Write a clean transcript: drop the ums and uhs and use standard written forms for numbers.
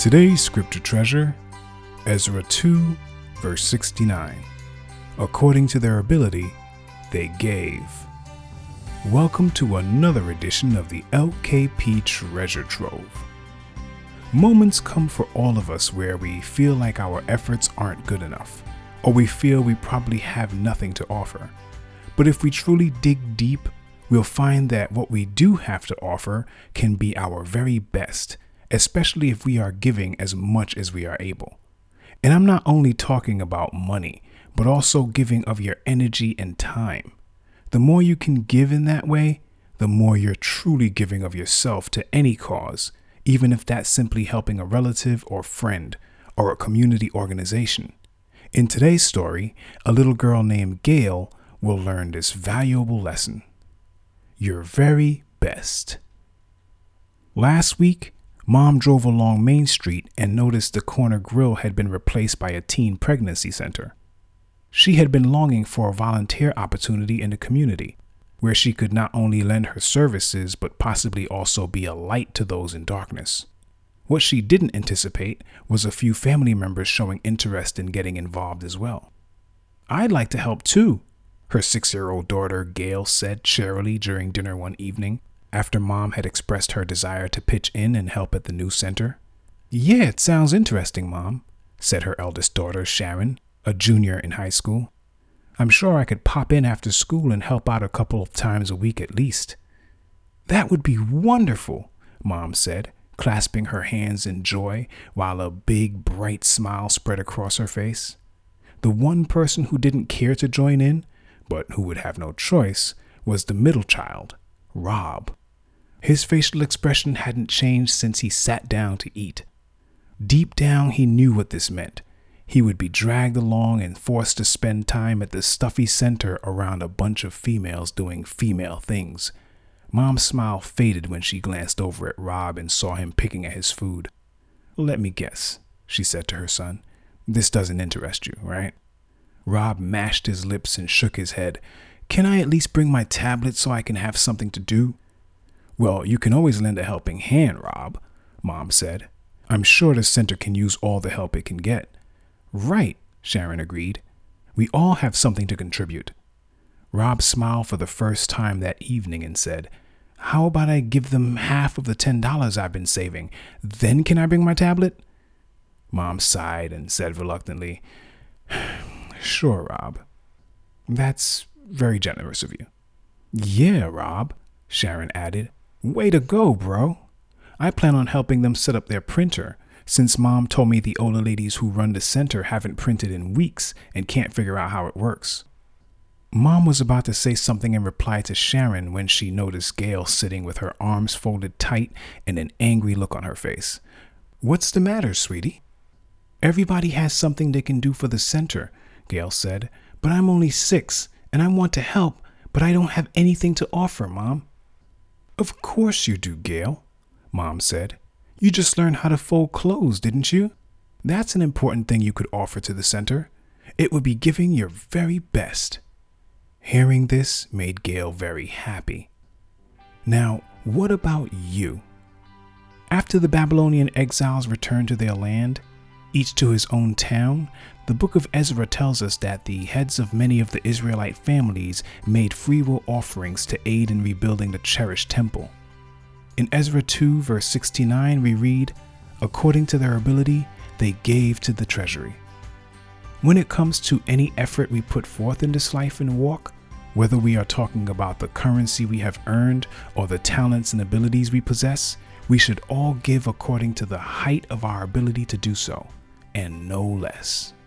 Today's scripture treasure, Ezra 2, verse 69. According to their ability, they gave. Welcome to another edition of the LKP Treasure Trove. Moments come for all of us where we feel like our efforts aren't good enough, or we feel we probably have nothing to offer. But if we truly dig deep, we'll find that what we do have to offer can be our very best, especially if we are giving as much as we are able. And I'm not only talking about money, but also giving of your energy and time. The more you can give in that way, the more you're truly giving of yourself to any cause, even if that's simply helping a relative or friend or a community organization. In today's story, a little girl named Gail will learn this valuable lesson. Your very best. Last week, Mom drove along Main Street and noticed the corner grill had been replaced by a teen pregnancy center. She had been longing for a volunteer opportunity in the community, where she could not only lend her services but possibly also be a light to those in darkness. What she didn't anticipate was a few family members showing interest in getting involved as well. "I'd like to help too," her 6-year-old daughter Gail said cheerily during dinner one evening, after Mom had expressed her desire to pitch in and help at the new center. "Yeah, it sounds interesting, Mom," said her eldest daughter, Sharon, a junior in high school. "I'm sure I could pop in after school and help out a couple of times a week at least." "That would be wonderful," Mom said, clasping her hands in joy while a big, bright smile spread across her face. The one person who didn't care to join in, but who would have no choice, was the middle child, Rob. His facial expression hadn't changed since he sat down to eat. Deep down, he knew what this meant. He would be dragged along and forced to spend time at the stuffy center around a bunch of females doing female things. Mom's smile faded when she glanced over at Rob and saw him picking at his food. "Let me guess," she said to her son. "This doesn't interest you, right?" Rob mashed his lips and shook his head. "Can I at least bring my tablet so I can have something to do?" "Well, you can always lend a helping hand, Rob," Mom said. "I'm sure the center can use all the help it can get." "Right," Sharon agreed. "We all have something to contribute." Rob smiled for the first time that evening and said, "How about I give them half of the $10 I've been saving? Then can I bring my tablet?" Mom sighed and said reluctantly, "Sure, Rob. That's very generous of you." "Yeah, Rob," Sharon added. "Way to go, bro. I plan on helping them set up their printer, since Mom told me the older ladies who run the center haven't printed in weeks and can't figure out how it works." Mom was about to say something in reply to Sharon when she noticed Gail sitting with her arms folded tight and an angry look on her face. "What's the matter, sweetie?" "Everybody has something they can do for the center," Gail said, "but I'm only 6 and I want to help, but I don't have anything to offer, Mom." "Of course you do, Gail," Mom said. "You just learned how to fold clothes, didn't you? That's an important thing you could offer to the center. It would be giving your very best." Hearing this made Gail very happy. Now, what about you? After the Babylonian exiles returned to their land, each to his own town, the book of Ezra tells us that the heads of many of the Israelite families made freewill offerings to aid in rebuilding the cherished temple. In Ezra 2, verse 69, we read, "According to their ability, they gave to the treasury." When it comes to any effort we put forth in this life and walk, whether we are talking about the currency we have earned or the talents and abilities we possess, we should all give according to the height of our ability to do so, and no less.